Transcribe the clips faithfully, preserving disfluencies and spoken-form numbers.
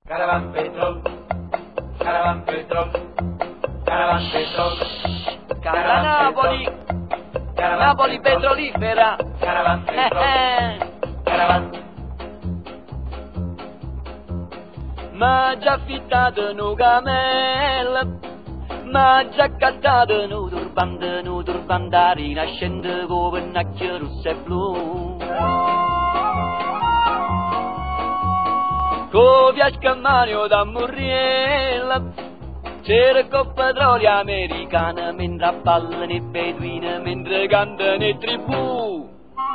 Caravan petrol, caravan petrol, caravan petrol, Caravan Napoli, caravan Napoli petrolifera, caravan petrol, caravan. Ma già affittato un camel, ma già cantato un turbante, un turbante rinascente con pennacchio rosso e blu. Con via Scammanio da Murriella, c'era col petrolio americano, mentre ballano i beduini, mentre cantano i tribù.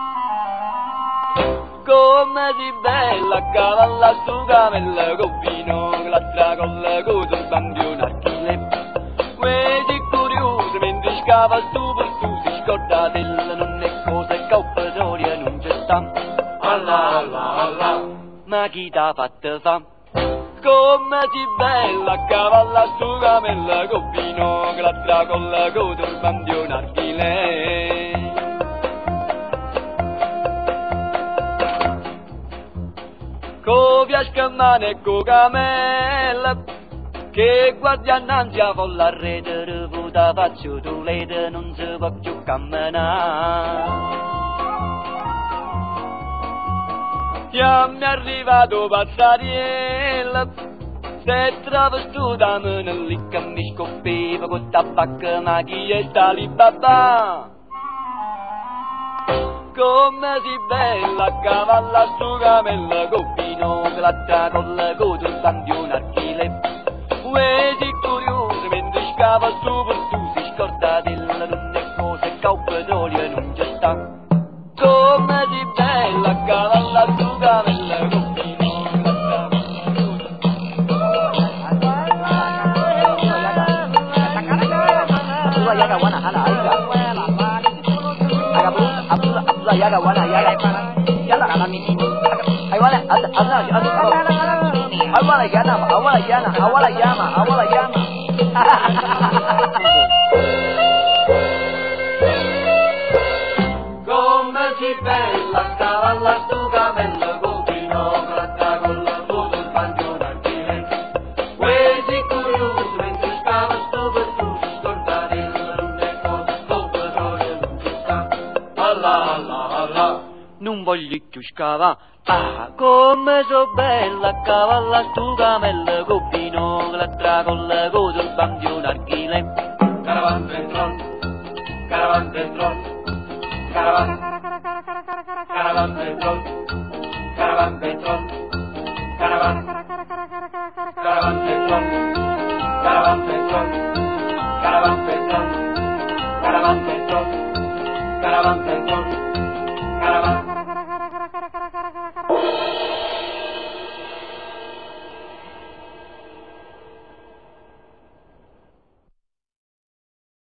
Come si bella a cavalla stu camella con vino, l'altra colla con turbante un archile. Questi curiosi mentre scava su per su si scorda della non è cosa che il petrolio non c'è sta. Allah, Allah, Allah. Ma chi t'ha fatto fa? Come si bella a cavalla stu camella con vino, l'altra colla con turbante un archile. Con via Scammanio e con camella, che guardia innanzi a folla a rete, reputa faccio tu lete, non si può più camminare. Siamo arrivato Pazzariella, se travestita me ne lì che mi scoppeva con tabacco, ma chi è sta lì babà? Come si bella a cavalla stu camella con vino, l'altra colla con turbante un archile. Questi curiosi mentre scava su per su si scorda della non è cosa che il petrolio non c'è sta. Come si bella a cavalla stu camella con vino, l'altra Abdullah yaga wana yaga yalla kana mini aywana azna awala yana awala yana awala yama awala yama Come si bella a cavalla stu camella con vino, l'altra colla con turbante un archile. Questi curiosi mentre scava stu per su si scorda della non è cosa che il petrolio non ci sta. Allah, Allah, Allah. non voglio più scava. Ah, come so bella a cavalla stu camella con vino, l'altra colla con turbante un archile. Caravan petrol, caravan petrol, caravan, caravan petrol, caravan petrol, caravan, caravan petrol, caravan petrol, caravan petrol, caravan petrol, caravan petrol.